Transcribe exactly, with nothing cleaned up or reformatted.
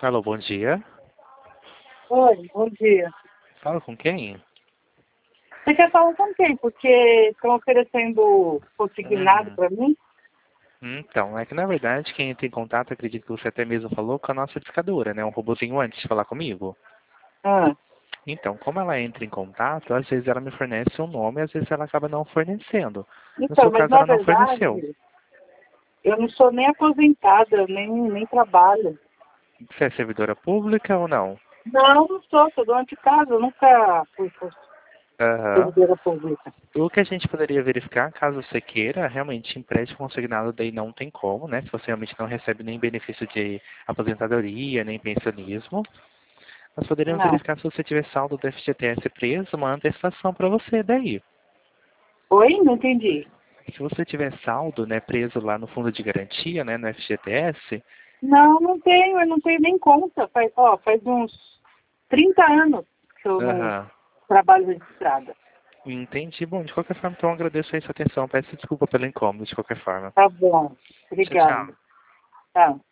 Alô, bom dia. Oi, bom dia. Fala com quem? Você quer falar com quem? Porque estão oferecendo consignado Hum, para mim? então, é que na verdade quem entra em contato, acredito que você até mesmo falou, com a nossa discadora, né? Um robozinho antes de falar comigo. Ah, Então, como ela entra em contato, às vezes ela me fornece um nome, às vezes ela acaba não fornecendo. No então, seu mas caso, na ela não forneceu. verdade, eu não sou nem aposentada, nem, nem trabalho. Você é servidora pública ou não? Não, não sou, sou dona de casa, eu nunca fui for- Aham. servidora pública. O que a gente poderia verificar, caso você queira, realmente empréstimo consignado daí não tem como, né? Se você realmente não recebe nem benefício de aposentadoria, nem pensionismo. Nós poderíamos Não. verificar se você tiver saldo do F G T S preso, uma antecipação para você daí. Oi? Não entendi. Se você tiver saldo, né, preso lá no fundo de garantia, né, no F G T S, Não, não tenho, eu não tenho nem conta. Faz, ó, faz uns trinta anos que eu não aham, trabalho registrada. entendi. Bom, de qualquer forma, então eu agradeço aí sua atenção. Peço desculpa pelo incômodo, de qualquer forma. Tá bom. Tchau, tchau. Obrigada. Tá.